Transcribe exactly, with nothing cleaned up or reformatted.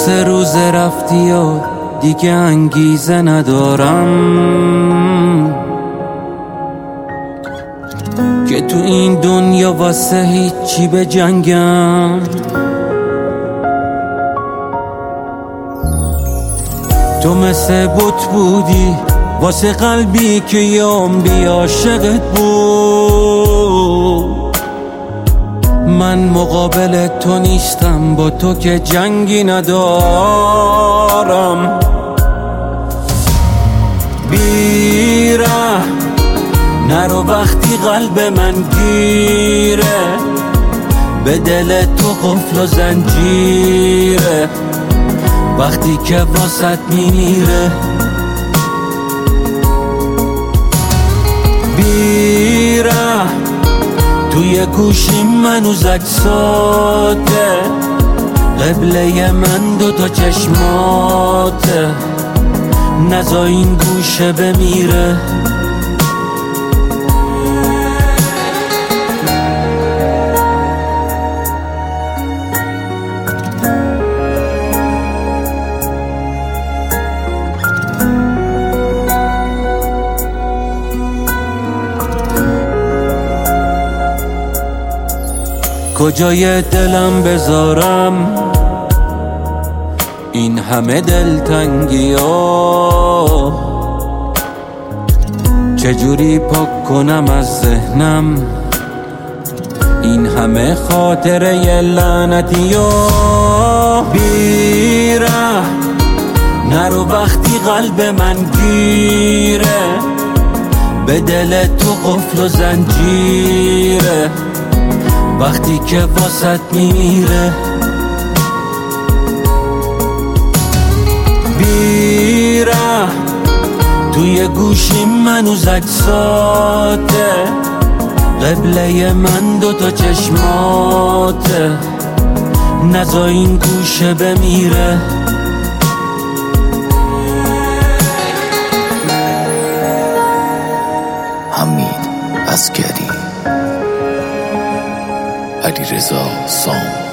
سه روز رفتی و دیگه انگیزه ندارم که تو این دنیا واسه هیچی به جنگم. تو مثل بت بودی واسه قلبی که یه عمری عاشقت بود. من مقابل تو نیستم، با تو که جنگی ندارم. بیره نرو وقتی قلب من گیره، به دل تو قفل و زنجیره وقتی که واسط میمیره. بیره توی گوشی منو زکساته، قبله من دوتا چشماته، نزا این گوشه بمیره. کجای دلم بذارم این همه دلتنگی ها، چجوری پاک کنم از ذهنم این همه خاطره لعنتی ها. بیره نرو وقتی قلب من گیره، به دل تو قفل و زنجیره وقتی که واسط میمیره. بیره توی گوشی منو زکساته، قبله من دوتا چشماته، نزا این گوشه بمیره. حمید عسکری، علیرضا سام.